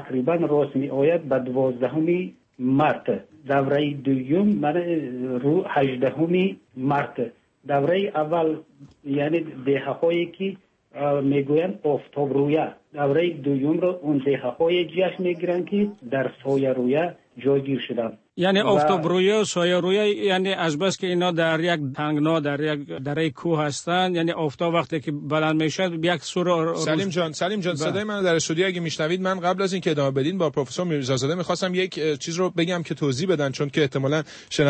تقریبا راست می آید به 12 مارت. دوره دوم من رو 18 مارت. دوره اول یعنی دهه‌هایی که میگویند آفتاب رویه، دوره دوم رو اون دهه‌های جشن میگیرن که در سایه رویه جایگیر شدن. یعنی آفتاب رویه و سایه رویه، یعنی از بس که اینا در یک تنگنا در یک دره کوه هستند، یعنی آفتاب وقتی که بلند میشه یک سور. سلیم جان صدای منو در استودیو اگه میشنوید، من قبل از اینکه ادامه بدین با پروفسور میرزازاده میخواستم یک چیز رو بگم که توضیح بدن، چون که احتمالاً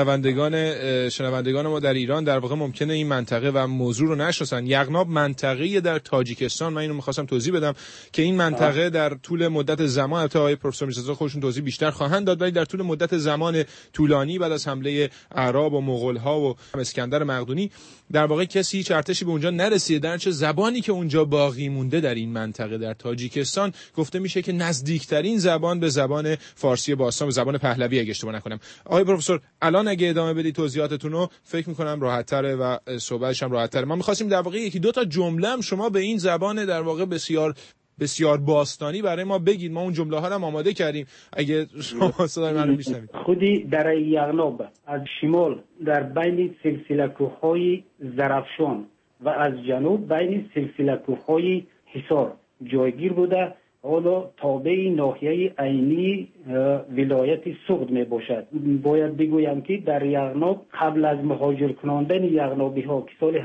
شنوندگان ما در ایران در واقع ممکنه این منطقه و موضوع رو نشناسن. یغناب منطقه‌ای در تاجیکستان، من اینو میخواستم توضیح بدم که این منطقه در طول مدت زمان، البته آقای پروفسور میرزازاده خودشون توضیح بیشتر خواهند داد، ولی در طول مدت زمان طولانی بعد از حمله اعراب و مغول‌ها و اسکندر مقدونی در واقع کسی هیچ ارتشی به اونجا نرسیده. در چه زبانی که اونجا باقی مونده در این منطقه در تاجیکستان گفته میشه که نزدیکترین زبان به زبان فارسی باستان، به زبان پهلوی اگه اشتباه نکنم. آقای پروفسور الان اگه ادامه بدید توضیحاتتون رو، فکر می‌کنم راحت‌تره و صحبتش هم راحت‌تره. ما می‌خواستیم در واقع یکی دو تا جمله هم شما به این زبان در واقع بسیار باستانی برای ما بگید. ما اون جمله ها رو آماده کردیم اگه شما صدای من رو میشنوید. خودی دره یغناب از شمال در بین سلسله کوه‌های زرافشان و از جنوب بین سلسله کوه‌های حصار جایگیر بوده. حالا تابع ناحیه عینی ولایت سغد می باشد. باید بگویم که در یغناب قبل از مهاجر کناندن یغنابی ها که سال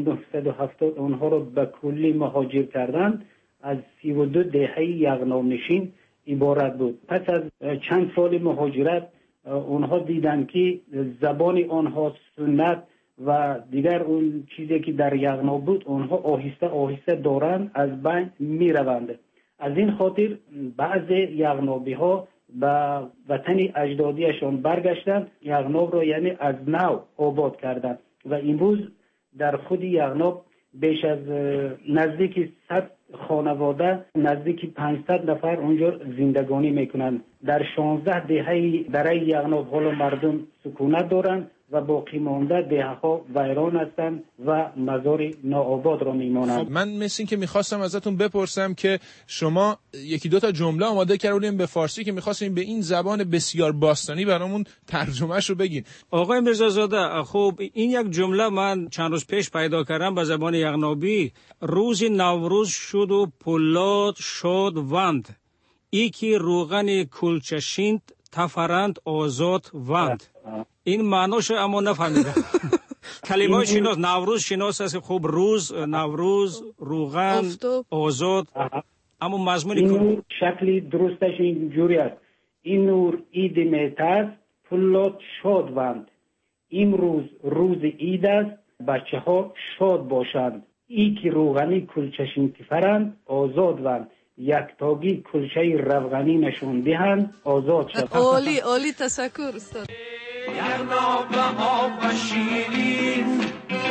1970 اونها رو به کلی مهاجر کردند، از 32 دهه یغناب نشین عبارت بود. پس از چند سال مهاجرت اونها دیدن که زبان آنها سنت و دیگر اون چیزی که در یغناب بود اونها آهسته آهسته دارند از بین می روند. از این خاطر بعض یغنابی ها به وطن اجدادیشان برگشتند، یغناب را یعنی از نو آباد کردند و امروز در خود یغناب بیش از نزدیک 100 خانواده، نزدیک 500 نفر اونجا زندگانی میکنند. در 16 دهه دره یغناب حالا مردم سکونت دارند و باقی مانده دهه‌ها ویران هستند و مزار ناآباد را میمانند. خب من مثل این که میخواستم ازتون بپرسم که شما یکی دو تا جمله آماده کردین به فارسی که میخواستیم به این زبان بسیار باستانی برامون ترجمهش رو بگین. آقای میرزازاده، خب این یک جمله من چند روز پیش پیدا کردم به زبان یغنابی. روز نوروز شد و پولاد شد وند، ای که روغن کلچشیند تفرند آزاد وند. این معناش اما نفهمیدم. کلمه شناس نوروز شناس است. خب روز، نوروز، روغن، آزاد، اما مضمون این شکلی درستش اینجوری است. این نور عید میت است، پولاد شاد وند. امروز روز عید است، بچه ها شاد باشند. ای که روغنی کلچشین تفرند آزاد وند. یک تاگی کلچه روغنی نشون دهند آزاد شد. عالی تشکر استاد. یغناب آب و شیرین،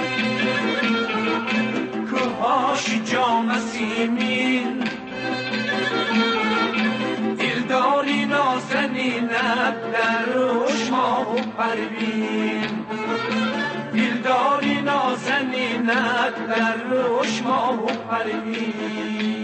کوهاش جام سیمین، دلداری نازنینت در روش ماه و پروین، دلداری نازنینت در روش ماه و پروین.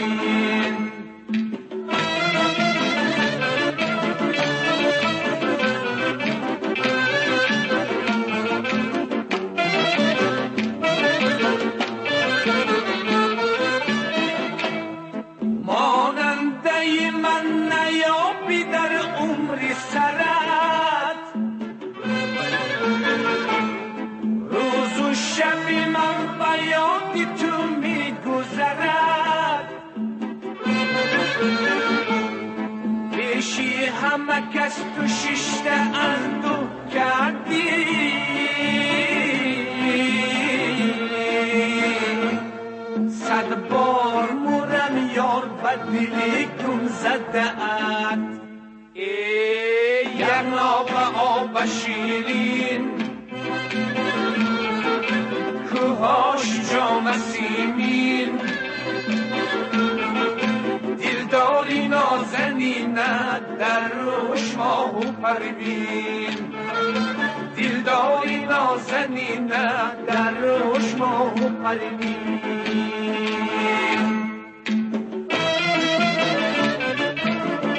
همه کس تو ششته اندو کردی، صد بار مورم یار و دلی کن زده ات. ای یغناب آب شیرین، کوهاش جام سیمین، دلداری نازنینت در روش ماه و پروین، دلداری نازنینت در روش ماه و پروین.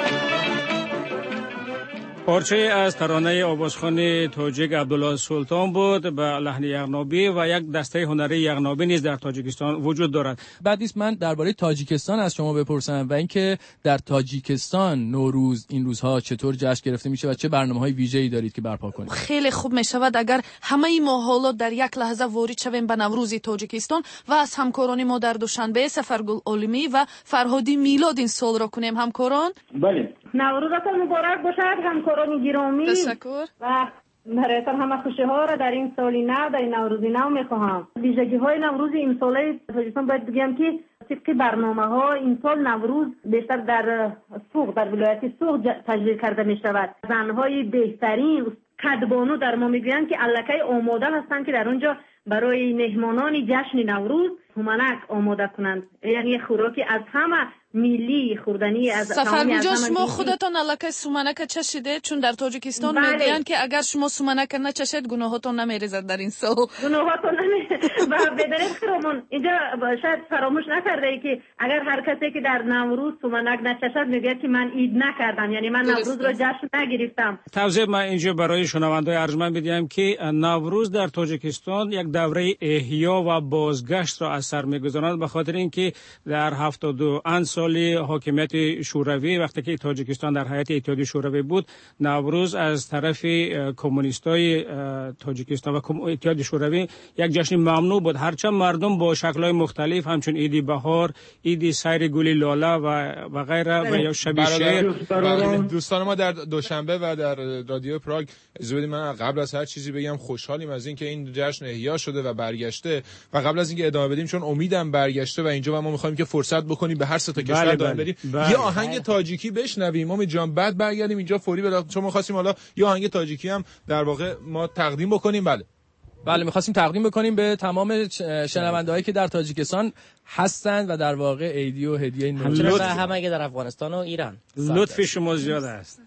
پارچه از ترانه آوازخوان تاجیک عبدالله سلطان بود به لحن یغنابی و یک دسته هنری یغنابی نیز در تاجیکستان وجود دارد. بعد نیست من درباره تاجیکستان از شما بپرسم و اینکه در تاجیکستان نوروز این روزها چطور جشن گرفته میشه و چه برنامه‌های ویژه‌ای دارید که برپا کنید؟ خیلی خوب میشود اگر همه ما حالا در یک لحظه وارد شویم به نوروز تاجیکستان و از همکاران ما در دوشنبه سفرگل عالمی و فرهادی میلاد این سال را کنیم. همکاران بله، نوروزتان مبارک باشد همکاران گرامی. تشکر. و برایتان همه خوشی ها را در این سالی نو، در این نوروزی نو میخواهم. ویژگی های نوروز این ساله تاجیکستان باید بگم که طبق برنامه ها این سال نوروز بیشتر در سوق، در ولایت سوق تجلیل کرده می شود. زنهای بهترین کدبانو در ما میگویند که الکی آماده هستند که در اونجا برای مهمانان جشن نوروز همانک آماده کنند. یعنی خوراکی از همه ملی خوردنی از سفرگوجا شما خودتان الکی سومنک چشیده؟ چون در تاجیکستان میگویند که اگر شما سومنک نچشید گناهاتون نمیریزد در این سال. گناهاتون و بدرید خیرمون اینجا شاید فراموش نکرده ای که اگر هر کسی که در نوروز سومنک نچشد میگه که من عید نکردم، یعنی من نوروز را جشن نگرفتم. توضیح من اینجا برای شنوندگان ارجمند بدیم که نوروز در تاجیکستان یک دوره احیا و بازگشت را از سر میگذراند، به خاطر اینکه در 72 سال حاکمیت شوروی وقتی که تاجیکستان در هیئت اتحادیه شوروی بود، نوروز از طرف کمونیستای تاجیکستان و اتحادیه شوروی یک جشن ممنوع بود. هرچند مردم با شکل‌های مختلف همچون عید بهار، عید سیر گل لاله و غیره و یا شب شعر. دوستان ما در دوشنبه و در رادیو پراگ اجازه بدید من قبل از هر چیزی بگم خوشحالیم از اینکه این جشن احیا شده و برگشته و قبل از اینکه ادامه بدیم چون امیدم برگشته و اینجا ما می‌خوایم که فرصت بکنیم به هر سه تا کشور داریم بریم یه آهنگ تاجیکی بشنویم امید جان، بعد برگردیم اینجا فوری چون ما خواستیم حالا یه آهنگ تاجیکی هم در واقع ما تقدیم بکنیم. بله می‌خواستیم تقدیم بکنیم به تمام شنونده‌هایی که در تاجیکستان هستند و در واقع عیدی و هدیه نوروز همه که در افغانستان و ایران. لطف شما زیاد است.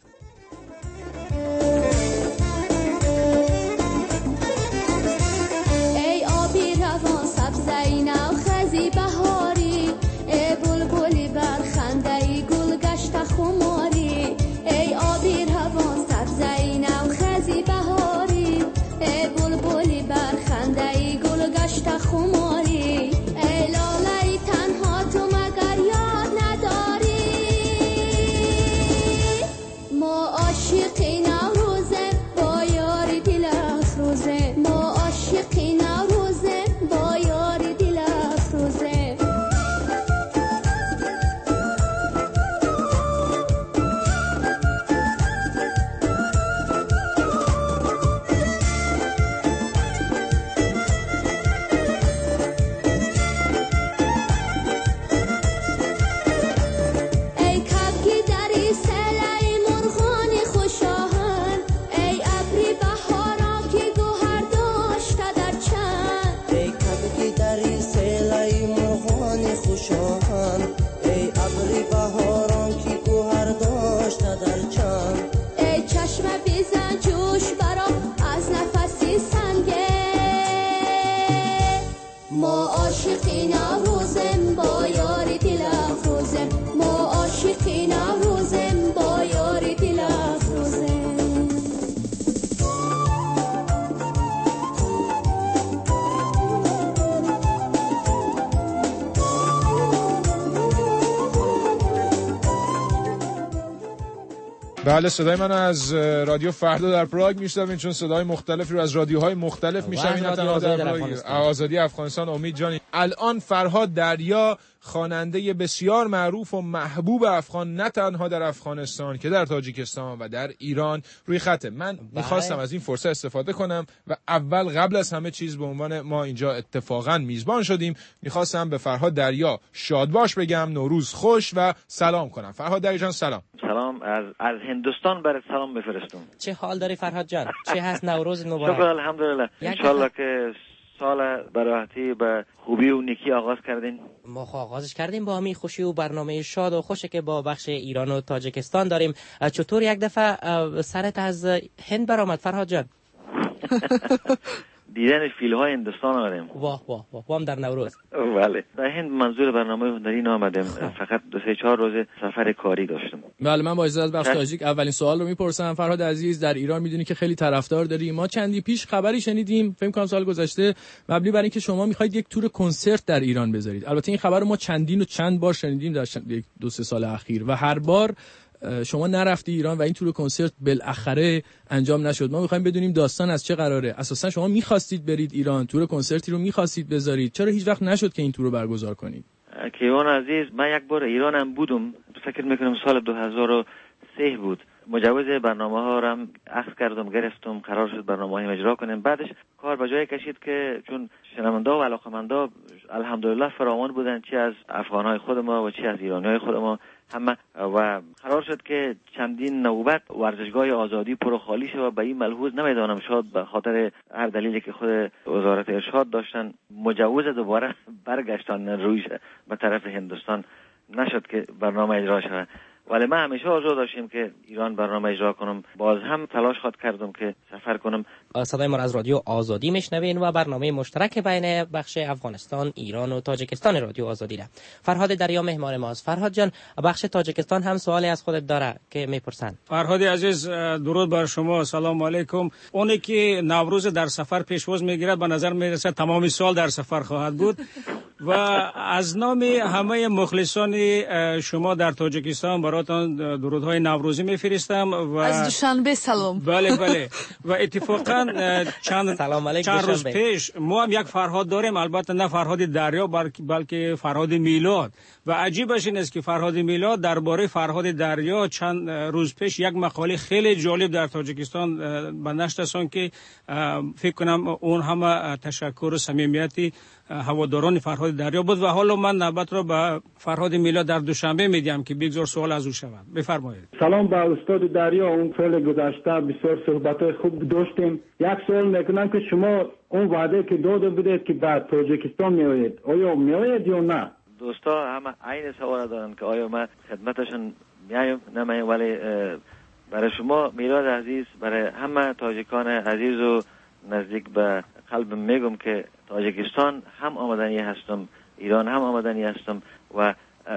ای آبی روان سبزی نو خزی بهاری، ای بلبلی بر خنده گل گشت خماری. ای آبی روان سبزی نو خزی بهاری، ای بلبلی بر خنده گل گشت خماری. ای لاله تنها تو مگر یاد نداری، ما عاشقی نوروزه با یاری دل افروزه، ما عاشقی نوروزه با یاری دل افروزه. ای کبکی دری سلای مرغان خوشاهن، ای ابری بهارا که گوهر داشته در چند. ای کبکی دری سلای مرغان خوشاهن، ای ابری بهارا که گوهر داشته در چند. ای چشم بیزن جوش برا از نفسی سنگه، ما عاشقی نوروزم با یاری دل افروزم، ما عاشقی نوروزم با یاری دل افروزم. بله صدای من از رادیو فردا در پراگ میشنوین چون صدای مختلفی رو از رادیوهای مختلف میشنوین. آزادی افغانستان. امید جان الان فرهاد دریا خواننده بسیار معروف و محبوب افغان نه تنها در افغانستان که در تاجیکستان و در ایران روی خطه. من میخواستم از این فرصت استفاده کنم و اول قبل از همه چیز به عنوان ما اینجا اتفاقا میزبان شدیم میخواستم به فرهاد دریا شاد باش بگم، نوروز خوش و سلام کنم. فرهاد دریا جان سلام. سلام از هندوستان برات سلام بفرستم. چه حال داری فرهاد جان؟ چه هست نوروز مبارک؟ شکر الحمدلله. انشالله که سال براحتی به خوبی و نیکی آغاز کردین. ما آغازش کردیم با همین خوشی و برنامه شاد و خوشی که با بخش ایران و تاجیکستان داریم. چطور یک دفعه سرت از هند برآمد فرهاد جان؟ دیدن فیل‌های هندوستان آمدیم. واه واه واه هم در نوروز. بله. در هند منظور برنامه هنری نآمدیم، فقط 2-4 روز سفر کاری داشتم. بله، من با اجازه از بخش تاجیک اولین سوال رو میپرسم. فرهاد عزیز، در ایران میدونی که خیلی طرفدار داری. ما چندی پیش خبری شنیدیم، فکر کنم سال گذشته، مبنی بر اینکه شما میخواید یک تور کنسرت در ایران بذارید. البته این خبر رو ما چند بار شنیدیم در 2-3 سال اخیر و هر بار شما نرفتی ایران و این تور کنسرت بالاخره انجام نشد. ما میخوایم بدونیم داستان از چه قراره. اساسا شما میخواستید برید ایران، تور کنسرتی رو میخواستید بذارید، چرا هیچ وقت نشد که این تور رو برگزار کنید؟ کیوان عزیز، من یک بار ایرانم بودم، فکر میکنم سال 2003 بود. مجوز برنامه ها رو هم اخذ کردم، گرفتم، قرار شد برنامه ها اجرا کنیم. بعدش کار به جای کشید که چون شنونده و علاقمندا الحمدلله فراوان بودن، چی از افغانای خود ما و چی از ایرانیای خود ما همه، و قرار شد که چندین نوبت ورزشگاه آزادی پر خالی شد و به این ملحوظ نمیدانم شاید به خاطر هر دلیلی که خود وزارت ارشاد داشتن مجوز دوباره برگشتن رویش به طرف هندوستان، نشد که برنامه اجرا شد. ولی من همیشه آرزو داشتم که ایران برنامه اجرا کنم. باز هم تلاش خود کردم که سفر کنم. صدای ما از رادیو آزادی میشنوین و برنامه مشترک بین بخش افغانستان، ایران و تاجیکستان رادیو آزادی را. فرهاد دریا مهمان ماست. فرهاد جان، بخش تاجیکستان هم سوالی از خودت داره که میپرسن. فرهاد عزیز، درود بر شما، سلام علیکم. اونی که نوروز در سفر پیشواز میگیرد به نظر میرسه تمام سال در سفر خواهد بود و از نام همه مخلصان شما در تاجیکستان براتون درودهای نوروزی میفرستم و از دوشنبه سلام. بله بله. و اتفاقا چند روز پیش ما هم یک فرهاد داریم، البته نه فرهاد دریا بلکه فرهاد میلاد، و عجیبش این است که فرهاد میلاد درباره فرهاد دریا چند روز پیش یک مقاله خیلی جالب در تاجیکستان به نشر رساند که فکر کنم اون همه تشکر و صمیمیتی هواداران فرهاد دریا بود. و حالا من نوبت رو به فرهاد میلاد در دوشنبه میدم که بگذار سوال از او شود. بفرمایید. سلام به استاد دریا. اون سال گذشته بسیار صحبت‌های خوب داشتیم. یک سوال میکنم که شما اون وعده که داده بودید که به تاجیکستان میآیید، آیا میآیید یا نه؟ دوستا همه عین سوال دارن که آیا ما خدمتشون میایم نمیایم، ولی برای شما میلاد عزیز، برای همه تاجیکان عزیز و نزدیک به قلبم میگم که تاجیکستان هم آمدنی هستم، ایران هم آمدنی هستم و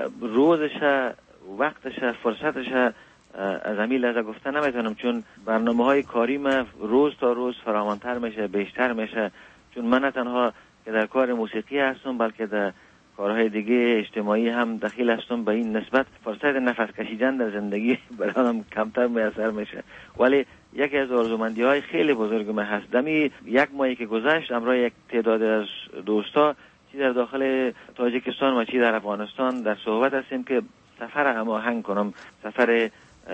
روزش، وقتش، فرصتش از همین لحظه گفته نمیتونم، چون برنامه‌های کاری من روز تا روز فراوان‌تر میشه، بیشتر میشه، چون من نه تنها که در کار موسیقی هستم بلکه در کارهای دیگه اجتماعی هم دخیل هستم. به این نسبت فرصت نفس کشیدن در زندگی برام کمتر میسر میشه، ولی یکی از آرزومندی‌های خیلی بزرگ من هست. دمی یک ماهی که گذشت همراه یک تعداد از دوستا چی در داخل تاجیکستان و چی در افغانستان در صحبت هستیم که سفر هماهنگ کنم، سفر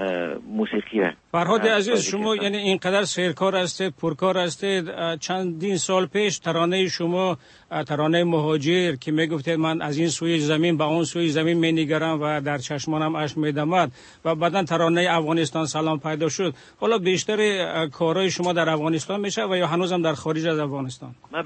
موسیقی را. فرهاد عزیز، شما یعنی اینقدر سیرکار هستید، پرکار هستید. چندین سال پیش ترانه شما، ترانه مهاجر که میگفتید من از این سوی زمین به اون سوی زمین مینگرم و در چشمانم اشک میدمد، و بعداً ترانه افغانستان سلام پیدا شد. حالا بیشتر کارهای شما در افغانستان میشه و یا هنوزم در خارج از افغانستان؟ من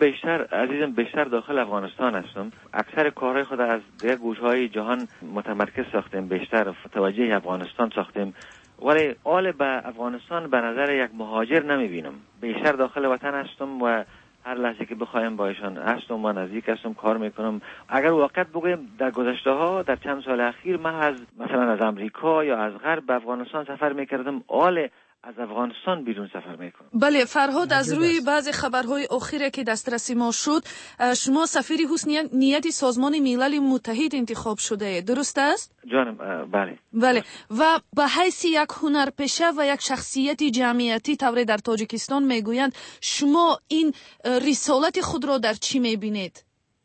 بیشتر داخل افغانستان هستم. اکثر کارهای خود از دیگر گوشهای جهان متمرکز ساختیم، بیشتر متوجه افغانستان ساختیم، ولی آل به افغانستان به نظر یک مهاجر نمیبینم. بیشتر داخل وطن هستم و هر لحظه که بخوایم با ایشان هستم و نزدیک هستم، کار میکنم. اگر واقعا بگویم در گذشته ها، در چند سال اخیر من مثلا از امریکا یا از غرب به افغانستان سفر میکردم، آل از افغانستان بیرون سفر میکنم. بله فرهاد، از روی بعضی خبرهای اخیره که دسترسی ما شد، شما سفیر حسن نیتی سازمان ملل متحد انتخاب شده، درست است؟ جانم بله. بله، و به حیث یک هنرپیشه و یک شخصیت جمعیتی طوری در تاجیکستان میگویند شما این رسالت خود را در چی میبینید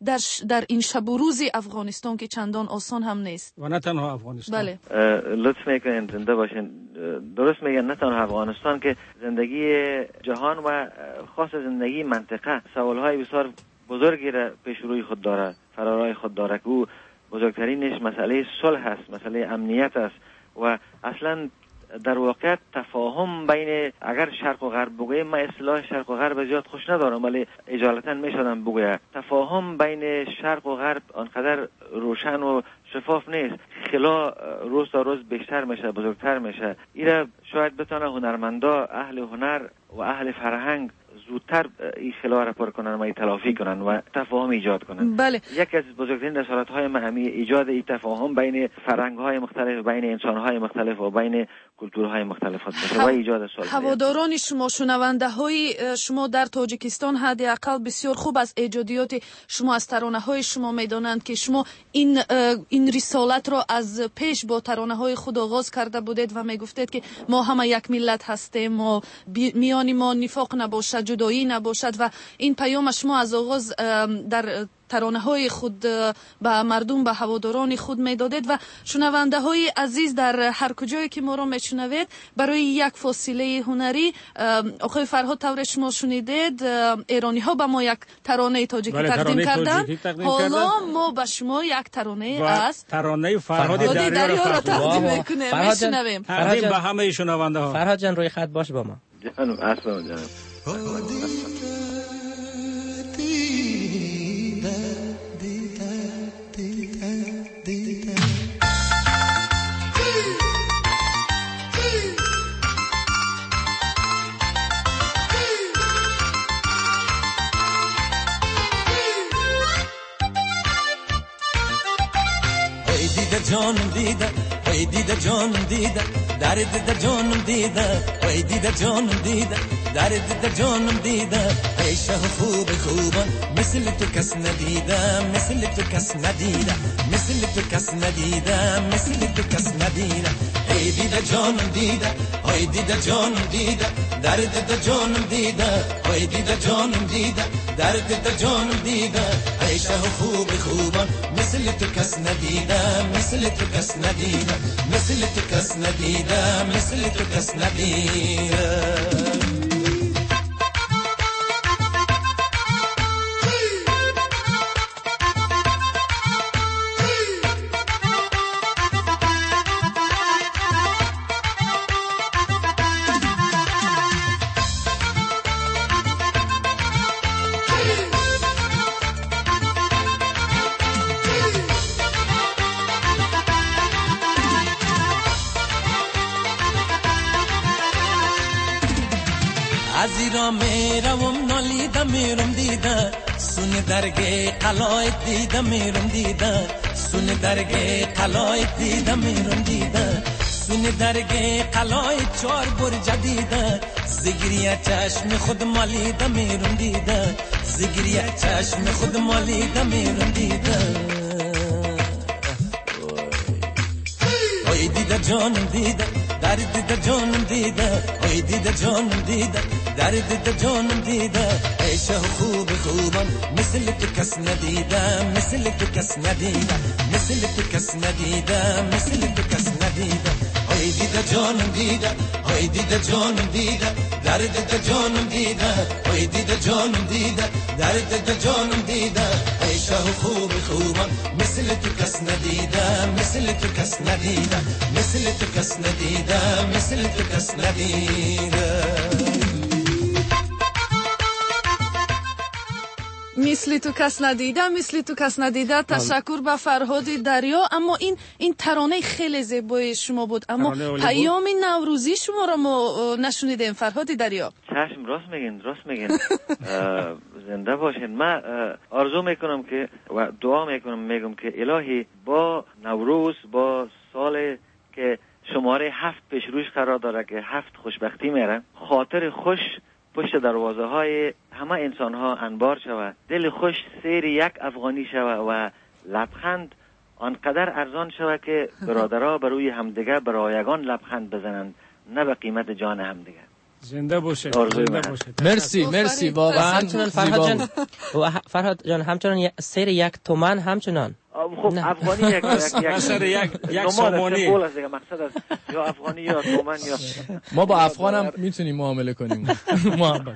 در این شب و روز افغانستان که چندان آسان هم نیست؟ و نه تنها افغانستان. بله. لطف میکنین زنده باشین. درست میگن، نه تنها افغانستان که زندگی جهان و خاص زندگی منطقه سوالهای بسیار بزرگی را پیش روی خود داره، فرارای خود داره که او بزرگترینش مسئله صلح است، مسئله امنیت است و اصلا در واقع تفاهم بین، اگر شرق و غرب بگویم، من اصطلاح شرق و غرب زیاد خوش ندارم ولی اجالتا میشدم بگویم، تفاهم بین شرق و غرب آنقدر روشن و شفاف نیست. خلا روز تا روز بیشتر میشه، بزرگتر میشه. ایره شاید بتونه هنرمندا، اهل هنر و اهل فرهنگ زودتر این خلا را پر کنن و تلافی کنن و تفاهم ایجاد کنن. بله. یکی از بزرگترین رسالت‌های مهمی ایجاد این تفاهم بین فرهنگ‌های مختلف، بین انسان‌های مختلف و بین کلتورهای مختلف باشه و ایجاد صلح. هواداران شما، شنونده‌های شما در تاجیکستان حداقل بسیار خوب از ایجادیات شما، از ترانه‌های شما می‌دانند که شما این رسالت را از پیش با ترانه‌های خود آغاز کرده بودید و میگفتید که ما همه یک ملت هستیم، ما میان ما نفاق نباشد، جدایی نباشد و این پیام شما از آغاز در ترانه‌های خود به مردم، به هواداران خود میدادید و شنونده‌های عزیز در هر کجایی که ما را میشنوید برای یک فاصله هنری آقای فرهاد طور شما شنیدید ایرانی‌ها به ما یک ترانه تاجیکی تقدیم کردند. حالا ما به شما یک ترانه از ترانه فرهاد دریا را تقدیم میکنیم. میشنویم تقدیم به همه شنونده‌ها. فرهاد جان روی خط باش با ما. جانم اصلا جانم. جانم دیده وای دیده جانم دیده در دیده جانم دیده وای دیده جانم دیده در دیده جانم دیده ای شه خوب خوبان مثل تو کس ندیده، مثل تو کس ندیده، مثل تو کس ندیده، مثل تو کس ندیده. ای دیده جانم دیده وای دیده جانم دیده در دیده جانم دیده وای دیده جانم دیده در دیده جانم دیده ای شه خوب خوبان مثل تو کس ندیده، مثل تو کس ندیده، مثل تو کس ندیده، مثل تو کس ندیده. از ایران میروم نالیده میرم دیده سون درگه قلایت دیده میرم دیده سون درگه قلایت دیده میرم دیده سون درگه قلایت چار برج دیده زگریه چشم خود مالیده میرم دیده زگریه چشم خود مالیده میرم دیده وای دیده جانم دیده در دیده جانم دیده وای دیده جانم دیده در دیده جانم دیده ای شه خوب خوبان مثل تو کس ندیده، مثل تو کس ندیده، مثل تو کس ندیده، مثل تو کس ندیده. ای دیده جانم دیده ای دیده جانم دیده در دیده جانم دیده ای دیده جانم دیده در دیده جانم دیده ای شه خوب خوبان مثل تو کس ندیده، مثل تو کس ندیده، مثل تو کس ندیده، مثل تو کس ندیده. مثل تو کس ندیده، مثل تو کس ندیده. تشکر به فرهاد دریا. اما این ترانه خیلی زیبای شما بود، اما پیام نوروزی شما را ما نشنیدیم فرهاد دریا. چشم، راست میگین زنده باشین. من آرزو میکنم که و دعا میگم که الهی با نوروز، با سال که شماره 7 پیش روش قرار داره که 7 خوشبختی میره، خاطر خوش پشت دروازه های همه انسان ها انبار شود، دل خوش سیر یک افغانی شود و لبخند آنقدر ارزان شود که برادرها بروی همدیگه برایگان لبخند بزنند، نه به قیمت جان همدیگه. زنده باشه. مرسی واقعا. فرهاد جان همچنان سیر یک تومن همچنان. خب افغانی یک سامانی مقصد است، یا افغانی یا تومن یا ما با افغان هم میتونیم معامله کنیم. محبت.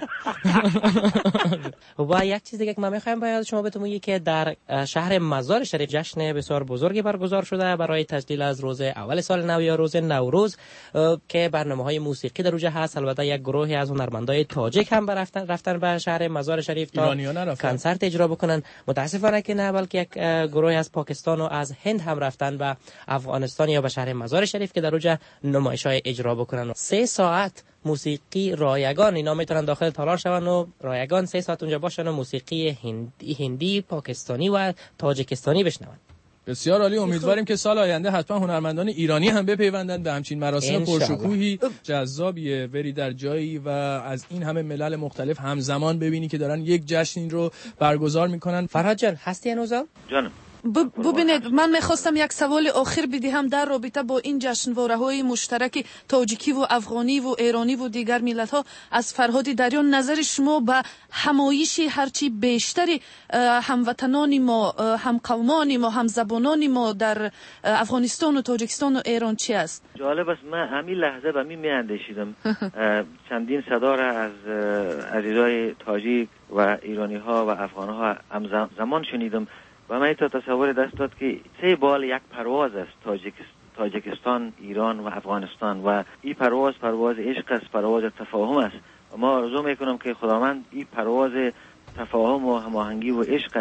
و یک چیز دیگه که من میخوایم باید شما بتونید که در شهر مزار شریف جشن بسیار بزرگی برگزار شده برای تجلیل از روز اول سال نو یا روز نوروز که برنامه‌های موسیقی در اونجا هست. البته یک گروهی از هنرمندای تاجیک هم رفتن به شهر مزار شریف تا کنسرت اجرا بکنن. متاسفانه که نه، بلکه یک گروهی از پاکستان و از هند هم رفتن به افغانستان یا به شهر مزار شریف که در اونجا نمایش‌های اجرا بکنن. 3 ساعت موسیقی رایگان اینا میتونن داخل تالار شون و رایگان 3 ساعت اونجا باشن و موسیقی هندی، پاکستانی و تاجیکستانی بشنون. بسیار عالی. امیدواریم که سال آینده حتما هنرمندان ایرانی هم بپیوندن به همچین مراسم پرشکوهی جذابیه. بری در جایی و از این همه ملل مختلف همزمان ببینی که دارن یک جشن رو برگزار میکنن. فرهاد جان هستی هنوزا؟ جانم. ببینید من میخواستم یک سوال آخر بدهم در رابطه با این جشنواره‌های مشترک تاجیکی و افغانی و ایرانی و دیگر ملت‌ها. از فرهاد دریان نظر شما به همایش هرچی بیشتری هموطنان ما، همقومان ما، همزبانان ما در افغانستان و تاجیکستان و ایران چی است؟ جالب است. من همین لحظه به می اندیشیدم چندین صدا را از عزیزای تاجیک و ایرانی ها و افغان ها همزمان شنیدم و من تا تصور دست داد که 3 بال یک پرواز است، تاجیکستان، ایران و افغانستان، و این پرواز عشق است، پرواز تفاهم است. و ما آرزو میکنم که خداوند این پرواز تفاهم و هماهنگی و عشق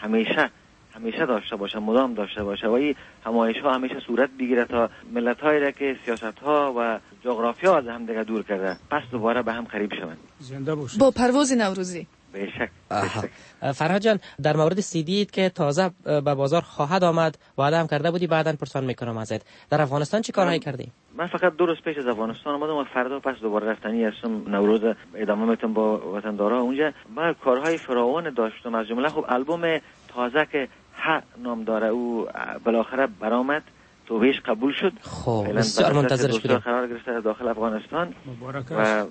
همیشه داشته باشه، مدام داشته باشه و این همایش ها همیشه صورت بگیره تا ملت هایی را که سیاست ها و جغرافیا از هم دیگه دور کرده پس دوباره به هم قریب شوند. زنده باشه. با پرواز نوروزی. به شک. فرهاد جان در مورد CD که تازه به بازار خواهد آمد وعده هم کرده بودی، بعداً پرسان میکنم ازت. در افغانستان چی کارهایی کردی؟ من فقط 2 روز پیش از افغانستان آمدم و فردا پس دوباره رفتنی هستم. نوروز ادامه میتونم با وطندارا اونجا. من کارهای فراوان داشتم، از جمله خب البوم تازه که نام داره او بالاخره برآمد، توبهش قبول شد. خب بسیار منتظرش بودیم. قرار گرفته داخل افغانستان مبارک و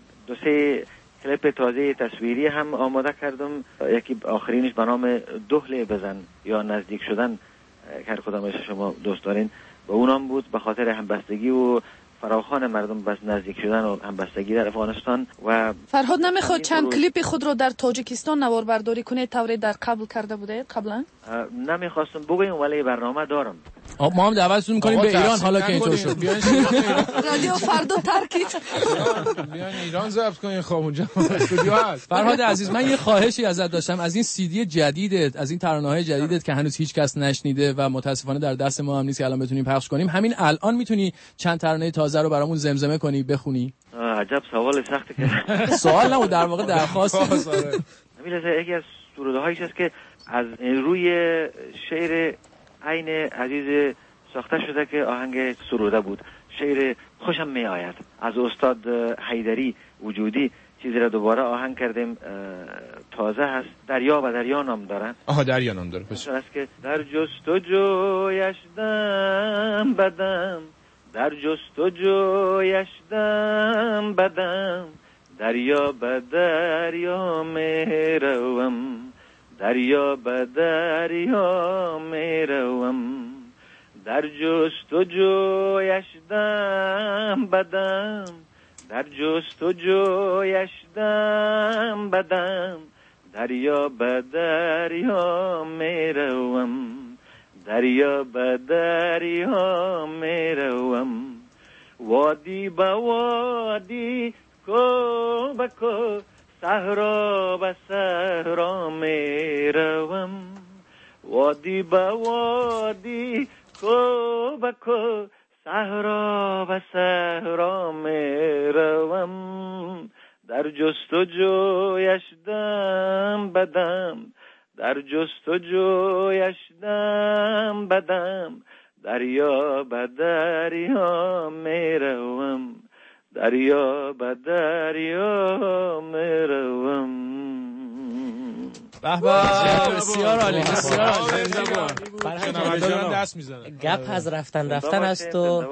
2-3 کلیپ تازه تصویری هم آماده کردم. یکی آخرینش به نام دهل بزن یا نزدیک شدن که هر کدامش شما دوست دارین به اونام بود، به خاطر همبستگی و فراخوان مردم بس نزدیک شدن و همبستگی در افغانستان. و فرهاد نمیخواد چند کلیپ خود رو در تاجیکستان نوار برداری کنه طوری در قبل کرده بوده قبلا؟ نمیخواستم بگویم ولی برنامه دارم. ما هم دعوتتون می‌کنیم به ایران حالا که اینطور شد. رادیو فردا ترکید. بیاین ایران ضبط کنین. خب اونجا استودیو هست. فرهاد عزیز من یه خواهشی ازت داشتم، از این CD جدیدت، از این ترانه‌های جدیدت که هنوز هیچ کس نشنیده و متاسفانه در دست ما هم نیست که الان بتونیم پخش کنیم، همین الان میتونی چند ترانه تازه رو برامون زمزمه کنی، بخونی؟ عجب سوال سختی که سوال نبود، در واقع درخواست. همین یکی از سرودهایش است که از روی شعر عین عزیز ساخته شده که آهنگ سروده بود. شعر خوشم می آید از استاد حیدری وجودی. چیزی را دوباره آهنگ کردیم، تازه هست. دریا و دریا نام داره. دریا نام داره. مثل است که در جستجویش دم بدم، در جستجویش دم بدم، دریا به دریا می روم، دریا به دریا می روم، در جستجویش دم بدم، در جستجویش دم بدم، دریا به دریا می روم، دریا به دریا می روم، وادی به وادی کو به کو، صحرا به صحرا می روم، وادی به وادی کو به کو، صحرا به صحرا می روم، در جستجویش دم بدم، در جستجویش دم بدم، دریا به دریا می روم، دریا به دریا می روم. به به، بسیار عالی، بسیار عالی. دست میزنه. گپ از رفتن است و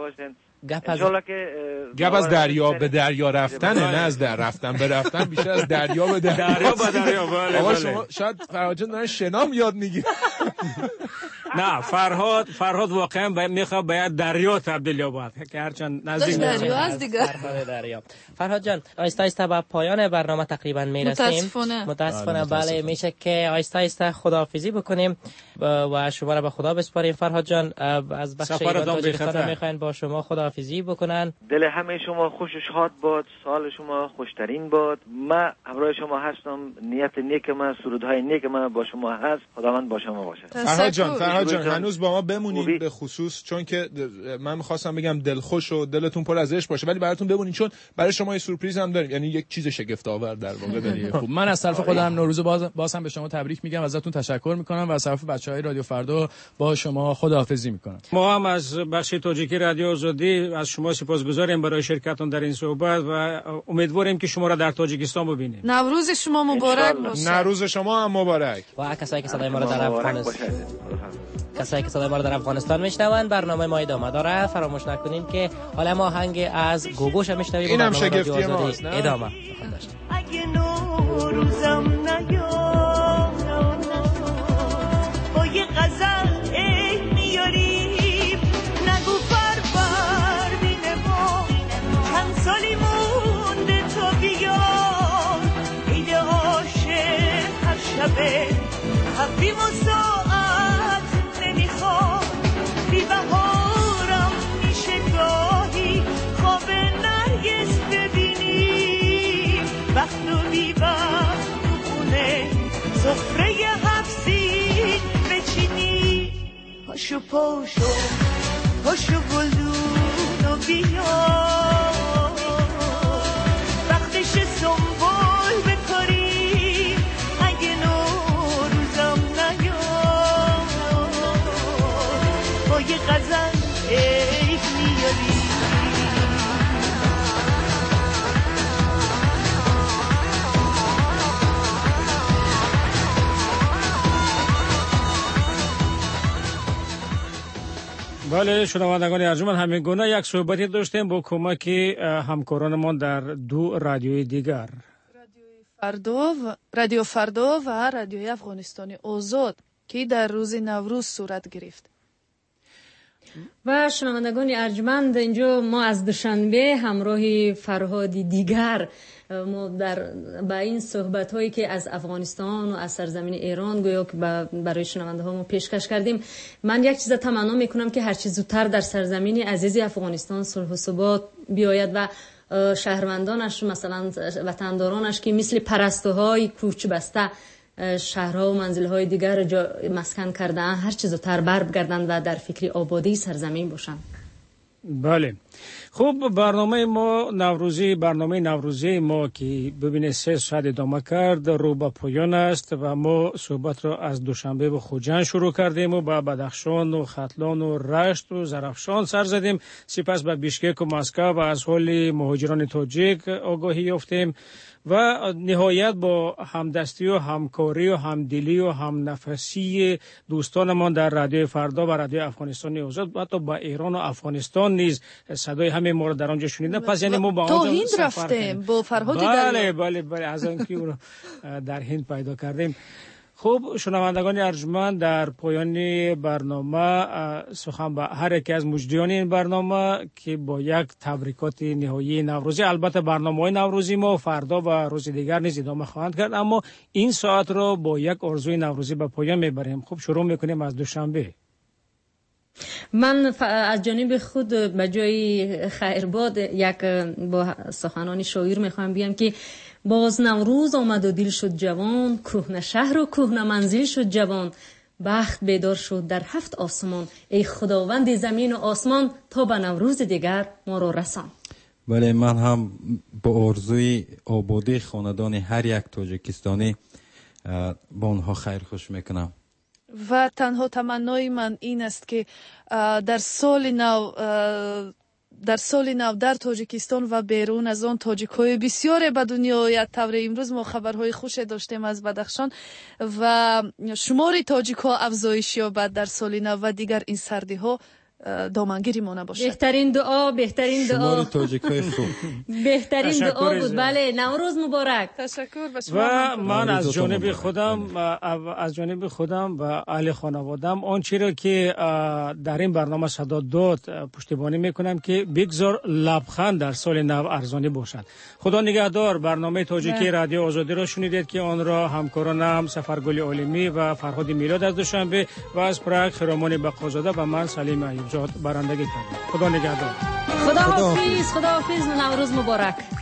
گپ از دریا به دریا رفتنه، نه از در رفتن به رفتن، بیشتر از دریا به دریا. آقا شما شاید فرهاد جان دارن شنام یاد میگیره. نه فرهاد واقعا میخواد باید دریا تبدیل یابد که هرچند نزدیک دریا از دیگه. فرهاد جان آیسته آیسته به پایان برنامه تقریبا میرسیم. متاسفانه بله، میشه که آیسته آیسته خداحافظی بکنیم و شما را به خدا بسپاریم. فرهاد جان از بخش ایران تاجیکستان میخواین با شما خداحافظی بکنن. دل همه شما خوش و شاد باد، سال شما خوشترین باد. من همراه شما هستم، نیت نیک من، سرودهای نیک من با شما هست. خداوند با شما باشه. فرهاد جان فرهاد جان هنوز با ما بمونید به خصوص، چون که من می‌خواستم بگم دلخوش و دلتون پر از عشق باشه، ولی براتون بمونید چون برای شما یه سورپرایز هم داریم، یعنی یک چیز شگفت آور در واقع داریم. خب من از طرف خودم نوروز باز هم به شما تبریک میگم، ازتون تشکر میکنم و از طرف بچهای رادیو فردا با شما خداحافظی میکنم. ما هم از بخش تاجیکی رادیو آزادی از شما سپاسگزاریم برای شرکتتون در این صحبت و امیدواریم که شما را در تاجیکستان ببینیم. نوروز شما مبارک باشه. نوروز شما هم مبارک. و کسایی که صدای ما را در افغانستان میشنوند، برنامه ما ادامه داره. فراموش نکنین که حالا ما آهنگ از گوگوش میشنویم. اینم شگفتی ماست. ادامه اگه نوروزم نیاد با یه غزل عید میاریم، نگو فروردین ما چند سالی مونده تو بیا، عید عاشق هر شبه حبیم و ساعت نمیخواد، بی بهارم میشه گاهی خواب نرگس ببینی، وقت و بی وقت تو خونه سفره حفظی بچینی، پاشو پاشو پاشو گلدون و بیا، وقتش سنبول بکاری اگه نوروزم نیاد، با یه غزل عید میاری. بله شنوندگان ارجمند، همین گونه یک صحبتی داشتیم با کمک همکارانمان در دو رادیوی دیگر، رادیو فردا و رادیوی افغانستان آزاد که در روز نوروز صورت گرفت. و شنوندگان ارجمند، اینجا ما از دوشنبه همراه فرهاد دیگر ما با این صحبت هایی که از افغانستان و از سرزمین ایران گویا که برای شنونده ها ما پیشکش کردیم، من یک چیز تمنا میکنم که هر چیز زودتر در سرزمین عزیز افغانستان صلح و ثبات بیاید و شهروندانش مثلا وطندارانش که مثل پرستوهای کوچ بسته شهرها و منزلهای دیگر مسکن کردن هر چیز زودتر برگردند و در فکر آبادی سرزمین باشند. بله خوب، برنامه نوروزی ما که ببینید 3 ساعت ادامه کرد رو به پایان است و ما صحبت را از دوشنبه به خوجند شروع کردیم و به بدخشان و ختلان و رشت و زرافشان سر زدیم، سپس به بیشکک و مسکو و از حال مهاجران تاجیک آگاهی یافتیم و نهایت با همدستی و همکاری و همدلی و همنفسی دوستانمان در رادیو فردا و رادیو افغانستان آزاد و حتی با ایران و افغانستان نیز صدای همه ما را در آنجا شنیدن. پس یعنی ما با آنجا هند رفتیم با فرهاد بله از آنکه او را در هند پیدا کردیم. خوب شنوندگان ارجمند، در پایان برنامه سخن به هر یک از مجریان این برنامه که با یک تبریکات نهایی نوروزی، البته برنامه‌های نوروزی ما فردا و روز دیگر نیز ادامه خواهند کرد، اما این ساعت را با یک آرزوی نوروزی به پایان میبریم. خوب شروع میکنیم از دوشنبه. من از جانب خود به جای خیرباد یک با سخنان شاعر میخوام بگم که باز نوروز آمد و دل شد جوان، کهنه شهر و کهنه منزل شد جوان، بخت بیدار شد در 7 آسمان، ای خداوند زمین و آسمان تا به نوروز دیگر ما رو رسان. بله من هم با آرزوی آبادی خاندان هر یک تاجیکستانی با اونها خیر خوش میکنم و تنها تمنای من این است که در سال نو در تاجیکستان و بیرون از آن تاجیک‌های بسیار به دنیا آید. طور امروز ما خبرهای خوش داشتیم از بدخشان و شمار تاجیک‌ها افزایش یابد در سال نو و دیگر این سردی‌ها دامنگیری ما نباشد. بهترین دعا شمار تاجیک‌های خوب بهترین دعا بود. بله نوروز مبارک. تشکر به شما. و من از جانب خودم و اهل خانواده‌ام آنچه را که در این برنامه صدا داد پشتیبانی میکنم که بگذار لبخند در سال نو ارزانی باشد. خدا نگهدار. برنامه تاجیکی رادیو آزادی را شنیدید که آن را همکارانم سفرگل عالمی و فرهاد میلاد از دوشنبه و از پراگ خرامان بقازاده و من سلیم ایوبزاد برندگی کردم. خدا نگهدار. خدا حافظ. نوروز مبارک.